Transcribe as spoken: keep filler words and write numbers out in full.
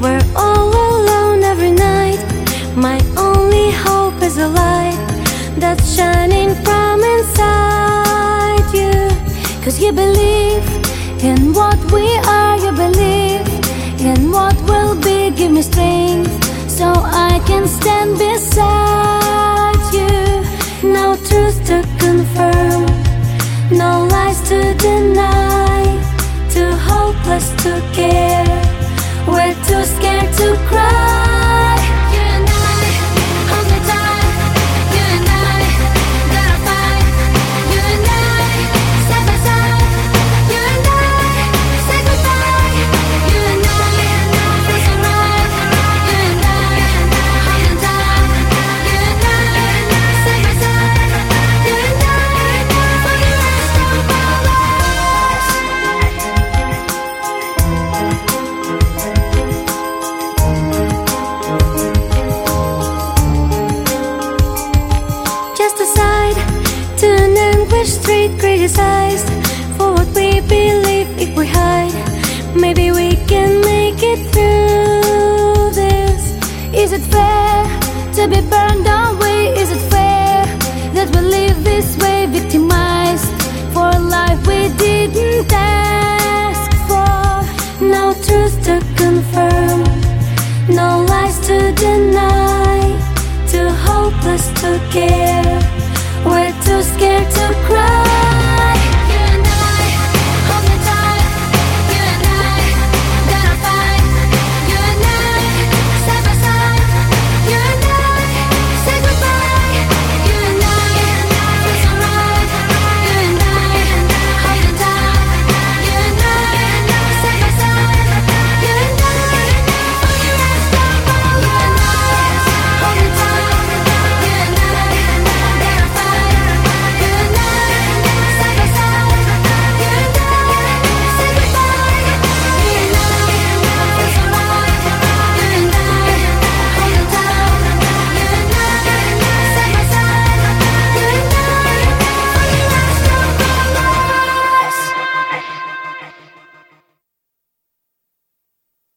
We're all alone every night. My only hope is a light that's shining from inside you. Cause you believe in what we are, you believe in what will be. Give me strength so I can stand beside you. No truth to confirm, no lies to deny, too hopeless to care, we're too scared to cry. You and I, hold me tight. You and I, gotta fight. You and I, side by side. You and I, say goodbye. You and I, feels alright. You and I, hold me tight. You and I, side by side. You and I, for the rest of our lives. Just aside to an English street criticized for what we believe. If we hide, maybe we can make it through this. Is it fair to be burned away? Is it fair that we live this way, victimized for a life we didn't ask for? No truth to confirm, no lies to deny, too hopeless to care, we're too scared to cry.